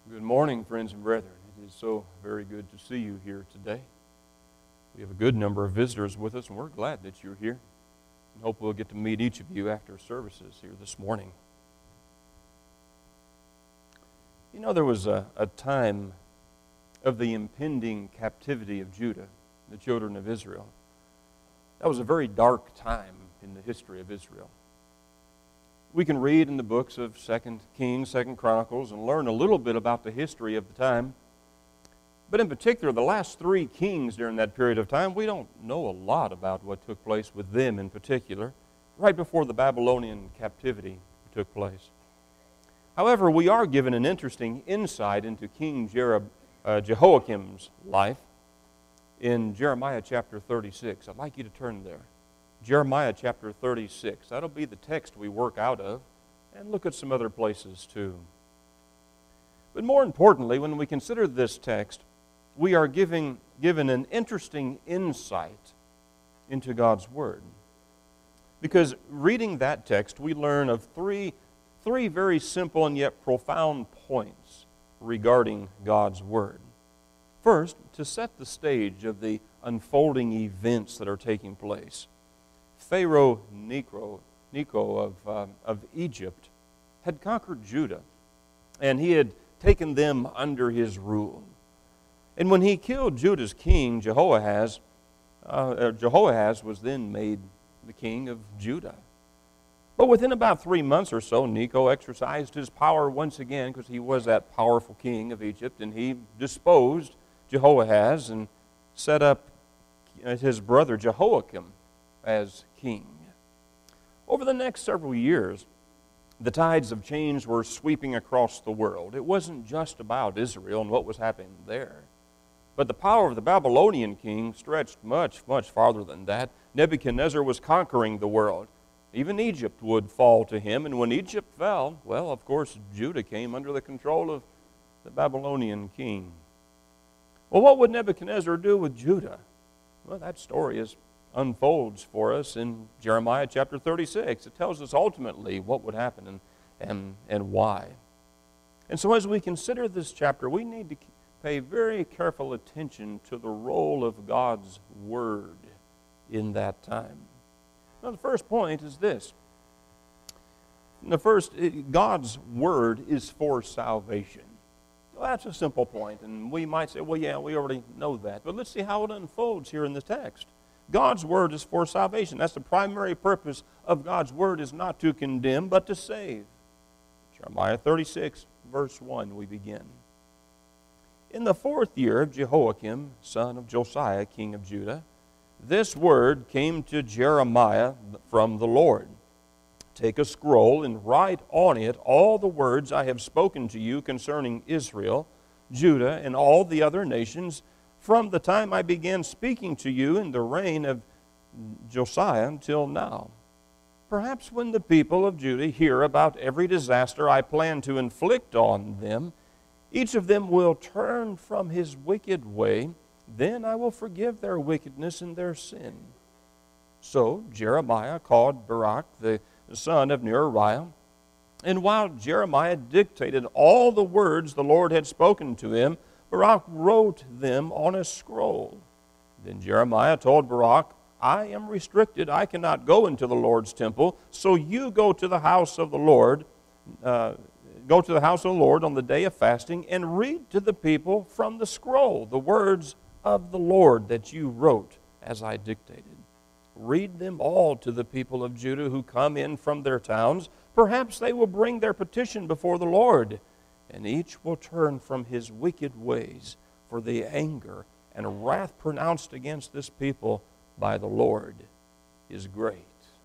Good morning, friends and brethren. It is so very good to see you here today. We have a good number of visitors with us, and we're glad that you're here. And hope we'll get to meet each of you after services here this morning. You know, there was a time of the impending captivity of Judah, the children of Israel. That was a very dark time in the history of Israel. We can read in the books of 2 Kings, 2 Chronicles, and learn a little bit about the history of the time. But in particular, the last three kings during that period of time, we don't know a lot about what took place with them in particular, right before the Babylonian captivity took place. However, we are given an interesting insight into King Jehoiakim's life in Jeremiah chapter 36. I'd like you to turn there. Jeremiah chapter 36. That'll be the text we work out of, and look at some other places too. But more importantly, when we consider this text, we are given an interesting insight into God's Word. Because reading that text, we learn of three very simple and yet profound points regarding God's Word. First, to set the stage of the unfolding events that are taking place. Pharaoh Necho of Egypt had conquered Judah, and he had taken them under his rule. And when he killed Judah's king, Jehoahaz was then made the king of Judah. But within about 3 months or so, Necho exercised his power once again, because he was that powerful king of Egypt, and he disposed Jehoahaz and set up his brother Jehoiakim as king. Over the next several years, the tides of change were sweeping across the world. It wasn't just about Israel and what was happening there. But the power of the Babylonian king stretched much, much farther than that. Nebuchadnezzar was conquering the world. Even Egypt would fall to him, and when Egypt fell, well, of course, Judah came under the control of the Babylonian king. Well, what would Nebuchadnezzar do with Judah? Well, that story unfolds for us in Jeremiah chapter 36. It tells us ultimately what would happen and why. And so as we consider this chapter, we need to pay very careful attention to the role of God's Word in that time. Now, the first point is this. God's Word is for salvation. Well, that's a simple point, and we might say, well, yeah, we already know that. But let's see how it unfolds here in the text. God's Word is for salvation. That's the primary purpose of God's Word, is not to condemn, but to save. Jeremiah 36, verse 1, we begin. In the 4th year of Jehoiakim, son of Josiah, king of Judah, this word came to Jeremiah from the Lord. Take a scroll and write on it all the words I have spoken to you concerning Israel, Judah, and all the other nations, from the time I began speaking to you in the reign of Josiah until now. Perhaps when the people of Judah hear about every disaster I plan to inflict on them, each of them will turn from his wicked way. Then I will forgive their wickedness and their sin. So Jeremiah called Baruch, the son of Neriah, and while Jeremiah dictated all the words the Lord had spoken to him, Baruch wrote them on a scroll. Then Jeremiah told Baruch, I am restricted. I cannot go into the Lord's temple, so you go to the house of the Lord. Go to the house of the Lord on the day of fasting and read to the people from the scroll the words of the Lord that you wrote as I dictated. Read them all to the people of Judah who come in from their towns. Perhaps they will bring their petition before the Lord, and each will turn from his wicked ways, for the anger and wrath pronounced against this people by the Lord is great.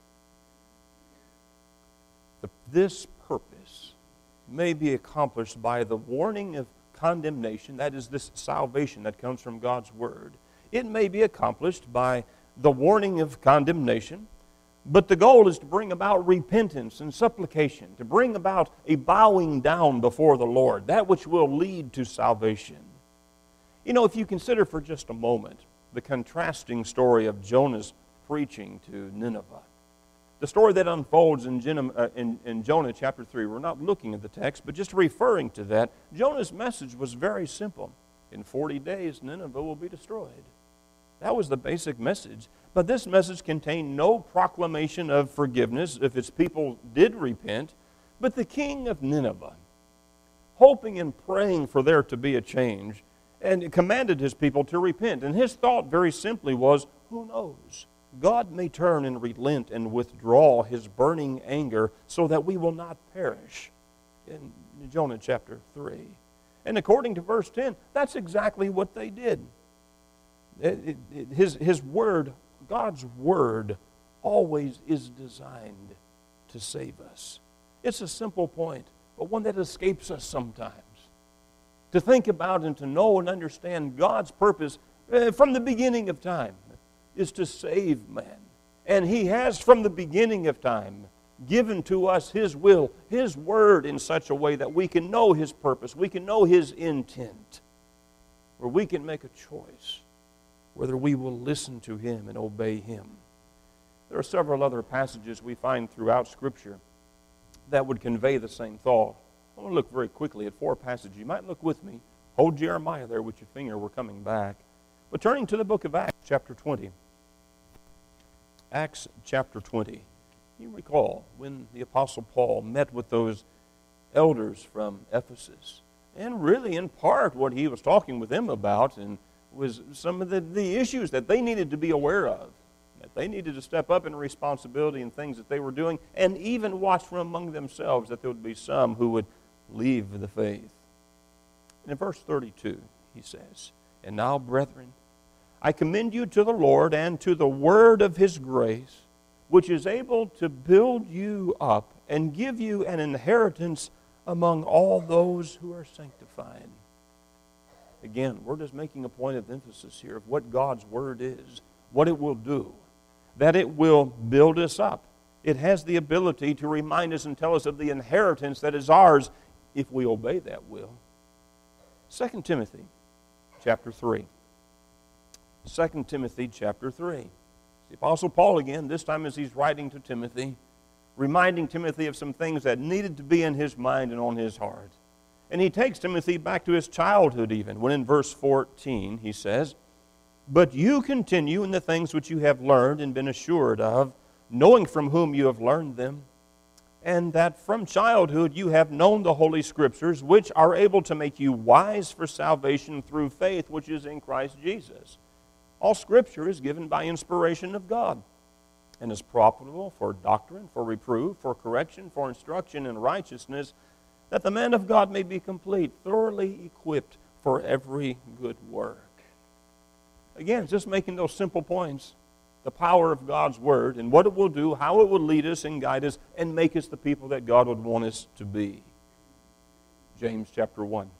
This purpose may be accomplished by the warning of condemnation, that is, this salvation that comes from God's Word. It may be accomplished by the warning of condemnation, but the goal is to bring about repentance and supplication, to bring about a bowing down before the Lord, that which will lead to salvation. You know, if you consider for just a moment the contrasting story of Jonah's preaching to Nineveh. The story that unfolds in Jonah chapter 3, we're not looking at the text, but just referring to that, Jonah's message was very simple. In 40 days, Nineveh will be destroyed. That was the basic message. But this message contained no proclamation of forgiveness if its people did repent, but the king of Nineveh, hoping and praying for there to be a change, and commanded his people to repent. And his thought very simply was, who knows? God may turn and relent and withdraw his burning anger so that we will not perish. In Jonah chapter 3. And according to verse 10, that's exactly what they did. His word, God's word, always is designed to save us. It's a simple point, but one that escapes us sometimes. To think about and to know and understand God's purpose from the beginning of time is to save man. And he has, from the beginning of time, given to us his will, his word in such a way that we can know his purpose, we can know his intent, where we can make a choice whether we will listen to him and obey him. There are several other passages we find throughout Scripture that would convey the same thought. I want to look very quickly at 4 passages. You might look with me. Hold Jeremiah there with your finger. We're coming back. But turning to the book of Acts, chapter 20. Acts chapter 20. You recall when the Apostle Paul met with those elders from Ephesus. And really, in part, what he was talking with them about and was some of the issues that they needed to be aware of. That they needed to step up in responsibility and things that they were doing, and even watch from among themselves that there would be some who would leave the faith. And in verse 32, he says, "And now, brethren, I commend you to the Lord and to the word of his grace, which is able to build you up and give you an inheritance among all those who are sanctified." Again, we're just making a point of emphasis here of what God's word is, what it will do, that it will build us up. It has the ability to remind us and tell us of the inheritance that is ours if we obey that will. 2 Timothy chapter 3. 2 Timothy chapter 3. The Apostle Paul again, this time as he's writing to Timothy, reminding Timothy of some things that needed to be in his mind and on his heart. And he takes Timothy back to his childhood even, when in verse 14 he says, "But you continue in the things which you have learned and been assured of, knowing from whom you have learned them, and that from childhood you have known the Holy Scriptures, which are able to make you wise for salvation through faith which is in Christ Jesus. All Scripture is given by inspiration of God, and is profitable for doctrine, for reproof, for correction, for instruction in righteousness, that the man of God may be complete, thoroughly equipped for every good work." Again, just making those simple points. The power of God's Word and what it will do, how it will lead us and guide us and make us the people that God would want us to be. James chapter 1.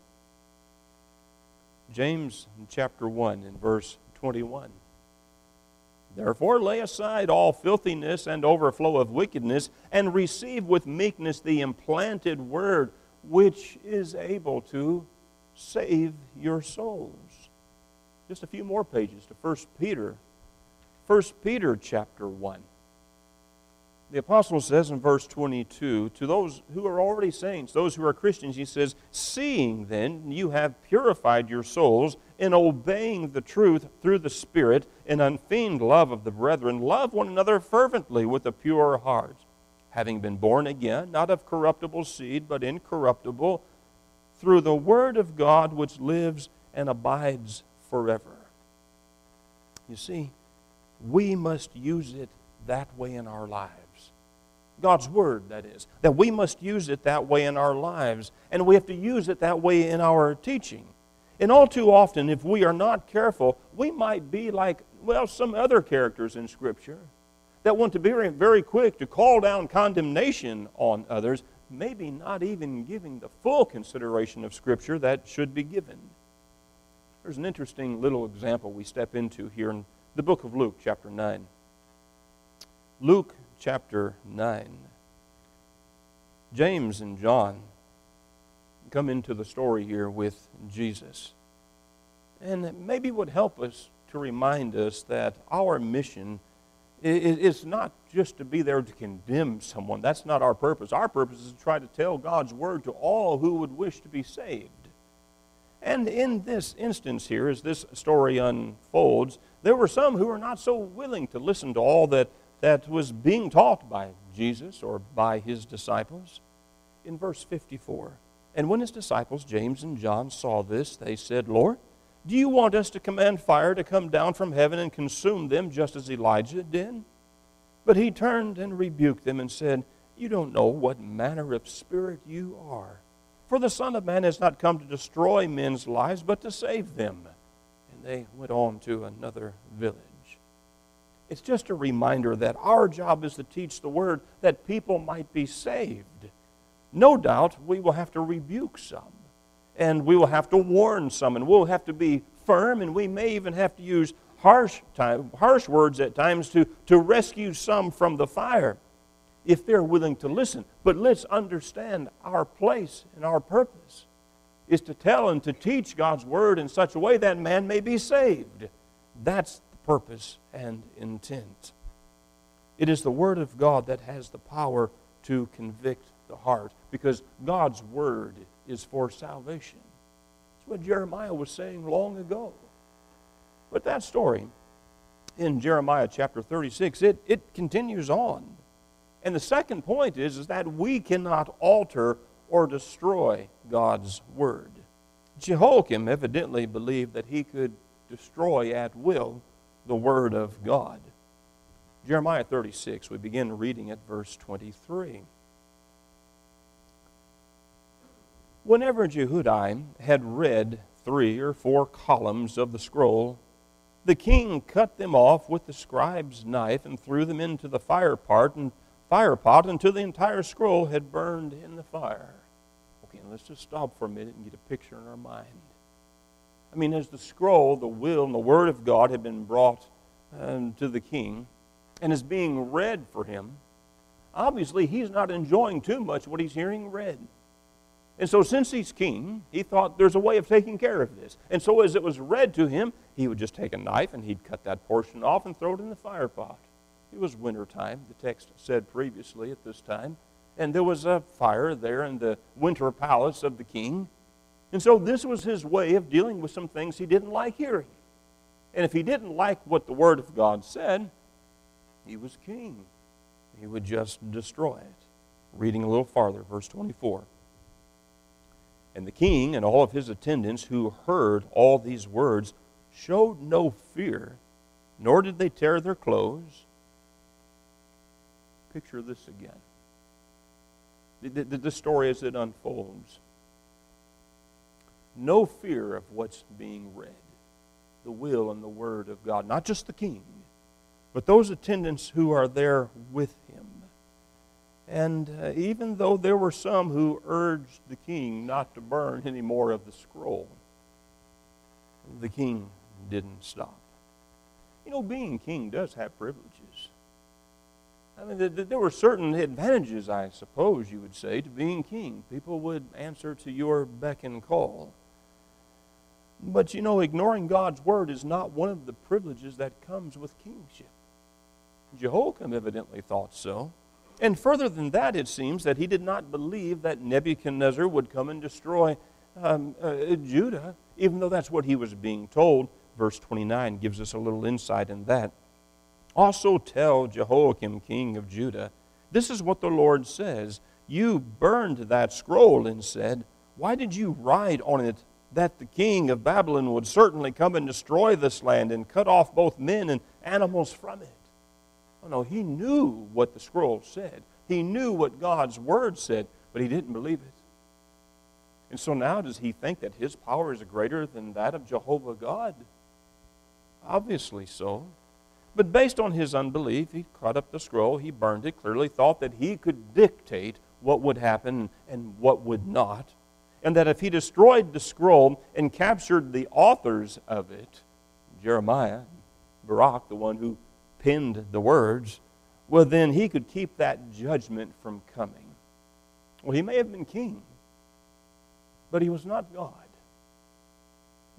James chapter 1 in verse 21. "Therefore lay aside all filthiness and overflow of wickedness, and receive with meekness the implanted word, which is able to save your souls." Just a few more pages to 1 Peter. 1 Peter chapter 1. The apostle says in verse 22, to those who are already saints, those who are Christians, he says, "Seeing then you have purified your souls in obeying the truth through the Spirit in unfeigned love of the brethren, love one another fervently with a pure heart, having been born again, not of corruptible seed, but incorruptible, through the word of God which lives and abides forever." You see, we must use it that way in our lives. God's Word, that is. That we must use it that way in our lives. And we have to use it that way in our teaching. And all too often, if we are not careful, we might be like, some other characters in Scripture that want to be very, very quick to call down condemnation on others, maybe not even giving the full consideration of Scripture that should be given. There's an interesting little example we step into here in the book of Luke, chapter 9. Luke chapter 9. James and John come into the story here with Jesus. And maybe would help us to remind us that our mission It's not just to be there to condemn someone. That's not our purpose. Our purpose is to try to tell God's word to all who would wish to be saved. And in this instance here, as this story unfolds, there were some who were not so willing to listen to all that was being taught by Jesus or by his disciples. In verse 54, and when his disciples, James and John, saw this, they said, Lord, do you want us to command fire to come down from heaven and consume them just as Elijah did? But he turned and rebuked them and said, you don't know what manner of spirit you are. For the Son of Man has not come to destroy men's lives, but to save them. And they went on to another village. It's just a reminder that our job is to teach the word that people might be saved. No doubt we will have to rebuke some, and we will have to warn some, and we'll have to be firm, and we may even have to use harsh words at times to rescue some from the fire if they're willing to listen. But let's understand our place and our purpose is to tell and to teach God's word in such a way that man may be saved. That's the purpose and intent. It is the word of God that has the power to convict the heart, because God's word is for salvation. That's what Jeremiah was saying long ago. But that story in Jeremiah chapter 36, it continues on. And the second point is that we cannot alter or destroy God's word. Jehoiakim evidently believed that he could destroy at will the word of God. Jeremiah 36, we begin reading at verse 23. Whenever Jehudi had read 3 or 4 columns of the scroll, the king cut them off with the scribe's knife and threw them into the fire pot until the entire scroll had burned in the fire. Okay, let's just stop for a minute and get a picture in our mind. I mean, as the scroll, the will, and the word of God had been brought to the king and is being read for him, obviously he's not enjoying too much what he's hearing read. And so since he's king, he thought there's a way of taking care of this. And so as it was read to him, he would just take a knife and he'd cut that portion off and throw it in the fire pot. It was winter time, the text said previously at this time, and there was a fire there in the winter palace of the king. And so this was his way of dealing with some things he didn't like hearing. And if he didn't like what the word of God said, he was king. He would just destroy it. Reading a little farther, verse 24. And the king and all of his attendants who heard all these words showed no fear, nor did they tear their clothes. Picture this again. The story as it unfolds. No fear of what's being read. The will and the word of God. Not just the king, but those attendants who are there with him. And even though there were some who urged the king not to burn any more of the scroll, the king didn't stop. You know, being king does have privileges. I mean, there were certain advantages, I suppose you would say, to being king. People would answer to your beck and call. But you know, ignoring God's word is not one of the privileges that comes with kingship. Jehoiakim evidently thought so. And further than that, it seems that he did not believe that Nebuchadnezzar would come and destroy Judah, even though that's what he was being told. Verse 29 gives us a little insight in that. Also tell Jehoiakim, king of Judah, this is what the Lord says. You burned that scroll and said, why did you write on it that the king of Babylon would certainly come and destroy this land and cut off both men and animals from it? Oh no, he knew what the scroll said. He knew what God's word said, but he didn't believe it. And so now does he think that his power is greater than that of Jehovah God? Obviously so. But based on his unbelief, he cut up the scroll, he burned it, clearly thought that he could dictate what would happen and what would not, and that if he destroyed the scroll and captured the authors of it, Jeremiah, Baruch, the one who penned the words, well, then he could keep that judgment from coming. Well, he may have been king, but he was not God.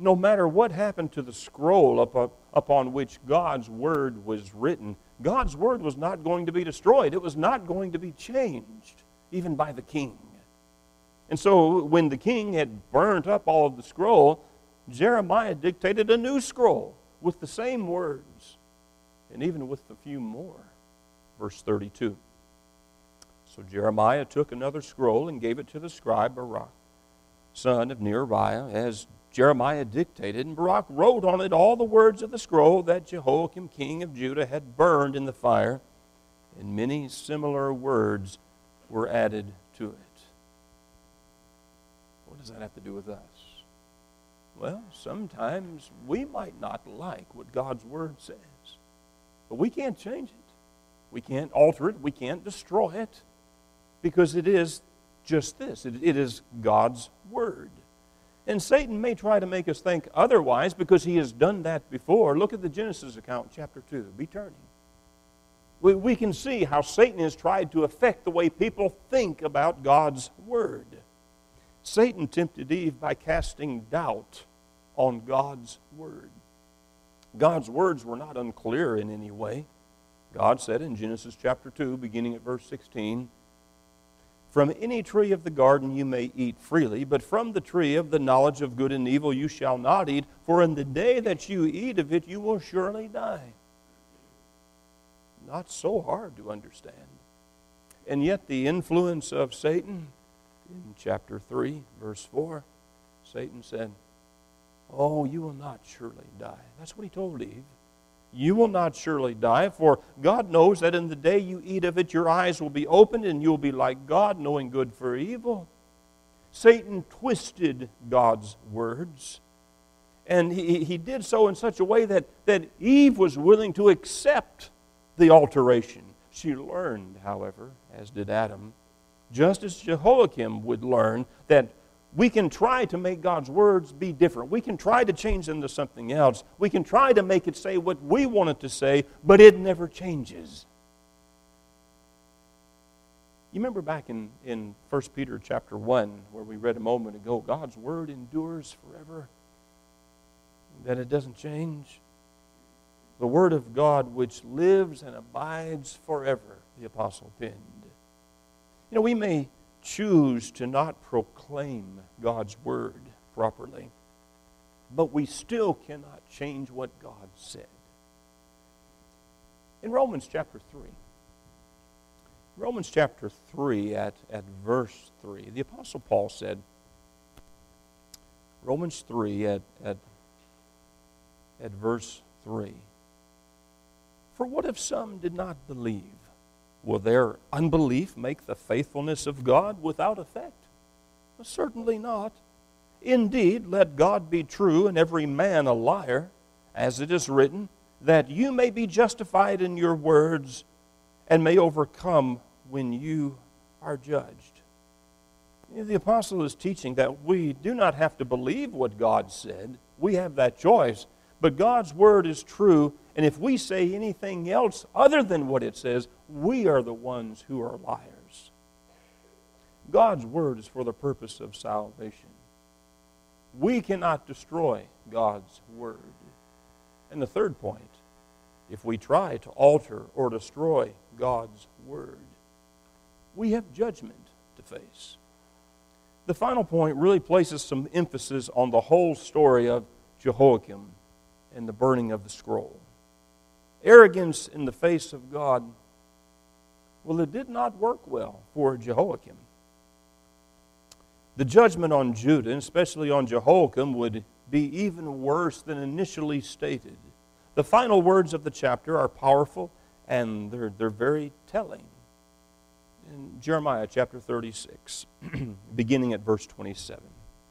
no matter what happened to the scroll upon which God's Word was written, God's Word was not going to be destroyed. It was not going to be changed, even by the king. And so when the king had burnt up all of the scroll, Jeremiah dictated a new scroll with the same words, and even with a few more. Verse 32. So Jeremiah took another scroll and gave it to the scribe Baruch, son of Neriah, as Jeremiah dictated, and Baruch wrote on it all the words of the scroll that Jehoiakim, king of Judah, had burned in the fire, and many similar words were added to it. What does that have to do with us? Well, sometimes we might not like what God's Word says, but we can't change it. We can't alter it. We can't destroy it, because it is just this. It is God's Word. And Satan may try to make us think otherwise because he has done that before. Look at the Genesis account, chapter 2. Be turning. We can see how Satan has tried to affect the way people think about God's Word. Satan tempted Eve by casting doubt on God's Word. God's words were not unclear in any way. God said in Genesis chapter 2, beginning at verse 16, "From any tree of the garden you may eat freely, but from the tree of the knowledge of good and evil you shall not eat, for in the day that you eat of it you will surely die." Not so hard to understand. And yet the influence of Satan, in chapter 3, verse 4, Satan said, "Oh, you will not surely die." That's what he told Eve. "You will not surely die, for God knows that in the day you eat of it, your eyes will be opened, and you will be like God, knowing good for evil." Satan twisted God's words, and he did so in such a way that Eve was willing to accept the alteration. She learned, however, as did Adam, just as Jehoiakim would learn, that we can try to make God's words be different. We can try to change them to something else. We can try to make it say what we want it to say, but it never changes. You remember back in 1 Peter chapter 1, where we read a moment ago, God's Word endures forever, that it doesn't change. The Word of God which lives and abides forever, the apostle penned. You know, we may choose to not proclaim God's Word properly, but we still cannot change what God said. In Romans chapter 3, at verse 3, the Apostle Paul said, Romans 3 at verse 3, "For what if some did not believe? Will their unbelief make the faithfulness of God without effect? Well, certainly not. Indeed, let God be true and every man a liar, as it is written, that you may be justified in your words and may overcome when you are judged." The apostle is teaching that we do not have to believe what God said. We have that choice. But God's Word is true, and if we say anything else other than what it says, we are the ones who are liars. God's Word is for the purpose of salvation. We cannot destroy God's Word. And the third point, if we try to alter or destroy God's Word, we have judgment to face. The final point really places some emphasis on the whole story of Jehoiakim and the burning of the scroll. Arrogance in the face of God, well, it did not work well for Jehoiakim. The judgment on Judah, and especially on Jehoiakim, would be even worse than initially stated. The final words of the chapter are powerful, and they're very telling. In Jeremiah chapter 36, beginning at verse 27.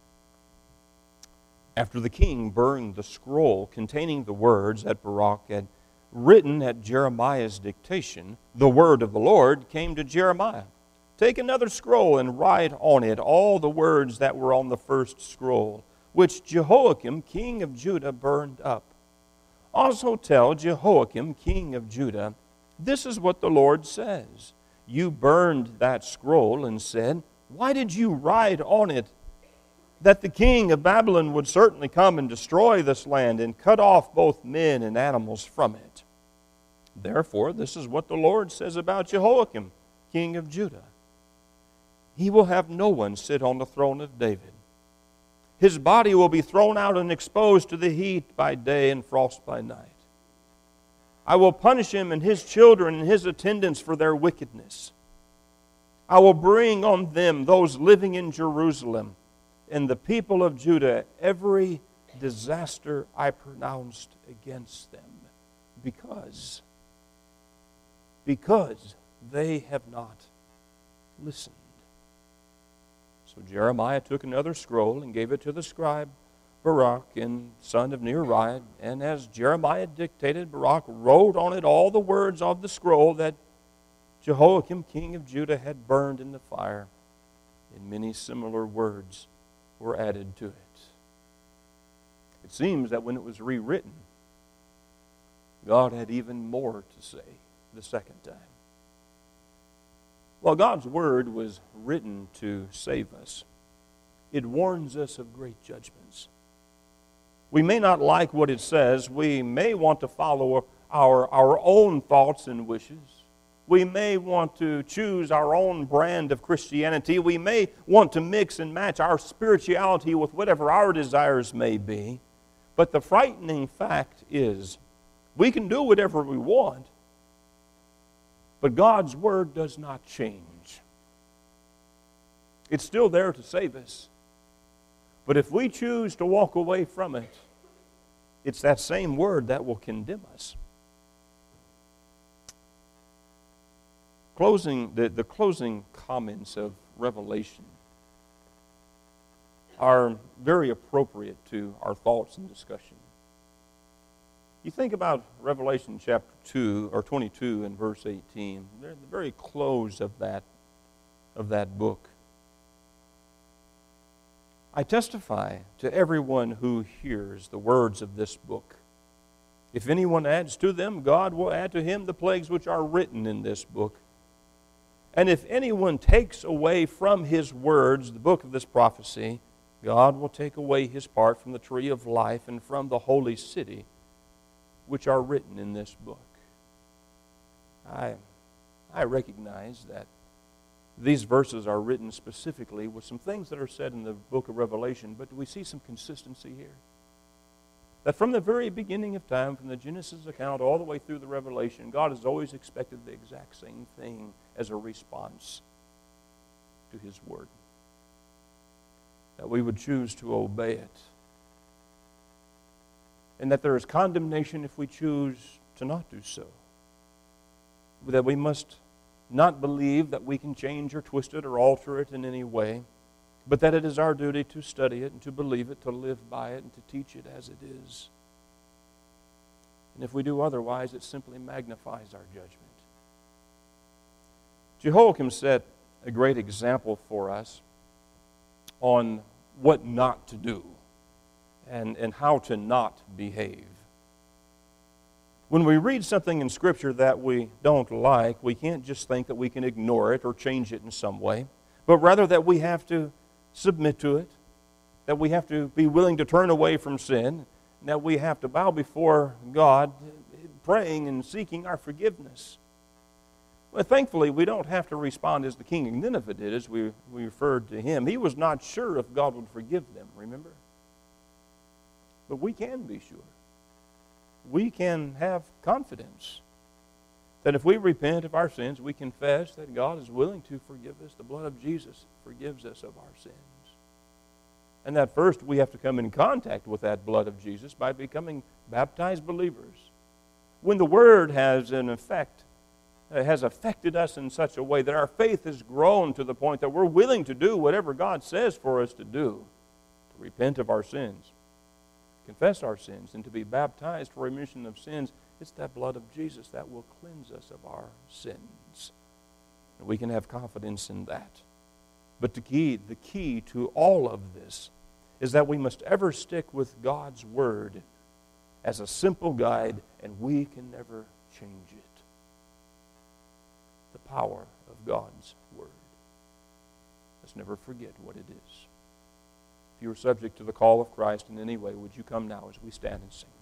After the king burned the scroll containing the words that Baruch had written at Jeremiah's dictation, the word of the Lord came to Jeremiah. "Take another scroll and write on it all the words that were on the first scroll, which Jehoiakim, king of Judah, burned up. Also tell Jehoiakim, king of Judah, this is what the Lord says. You burned that scroll and said, 'Why did you write on it that the king of Babylon would certainly come and destroy this land and cut off both men and animals from it. Therefore, this is what the Lord says about Jehoiakim, king of Judah. He will have no one sit on the throne of David. His body will be thrown out and exposed to the heat by day and frost by night. I will punish him and his children and his attendants for their wickedness. I will bring on them, those living in Jerusalem, and the people of Judah, every disaster I pronounced against them, because they have not listened. So Jeremiah took another scroll and gave it to the scribe Baruch, and son of Neriah, and as Jeremiah dictated, Baruch wrote on it all the words of the scroll that Jehoiakim, king of Judah, had burned in the fire, and many similar words were added to it. It seems that when it was rewritten, God had even more to say the second time. While God's word was written to save us, it warns us of great judgments. We may not like what it says. We may want to follow our own thoughts and wishes. We may want to choose our own brand of Christianity. We may want to mix and match our spirituality with whatever our desires may be. But the frightening fact is, we can do whatever we want, but God's word does not change. It's still there to save us. But if we choose to walk away from it, it's that same word that will condemn us. The closing comments of Revelation are very appropriate to our thoughts and discussion. You think about Revelation chapter 2 or 22 and verse 18. They're at the very close of that book. I testify to everyone who hears the words of this book. If anyone adds to them, God will add to him the plagues which are written in this book. And if anyone takes away from his words, the book of this prophecy, God will take away his part from the tree of life and from the holy city, which are written in this book. I recognize that these verses are written specifically with some things that are said in the book of Revelation, but we see some consistency here. That from the very beginning of time, from the Genesis account all the way through the Revelation, God has always expected the exact same thing as a response to His Word. That we would choose to obey it. And that there is condemnation if we choose to not do so. That we must not believe that we can change or twist it or alter it in any way, but that it is our duty to study it and to believe it, to live by it, and to teach it as it is. And if we do otherwise, it simply magnifies our judgment. Jehoiakim set a great example for us on what not to do and how to not behave. When we read something in Scripture that we don't like, we can't just think that we can ignore it or change it in some way, but rather that we have to submit to it, that we have to be willing to turn away from sin, and that we have to bow before God, praying and seeking our forgiveness. Well, thankfully, we don't have to respond as the king of Nineveh did, as we referred to him. He was not sure if God would forgive them, remember? But we can be sure. We can have confidence that if we repent of our sins, we confess that God is willing to forgive us. The blood of Jesus forgives us of our sins. And that first we have to come in contact with that blood of Jesus by becoming baptized believers. When the Word has affected us in such a way that our faith has grown to the point that we're willing to do whatever God says for us to do, to repent of our sins, confess our sins, and to be baptized for remission of sins, it's that blood of Jesus that will cleanse us of our sins. And we can have confidence in that. But the key to all of this is that we must ever stick with God's Word as a simple guide, and we can never change it. The power of God's Word. Let's never forget what it is. If you are subject to the call of Christ in any way, would you come now as we stand and sing?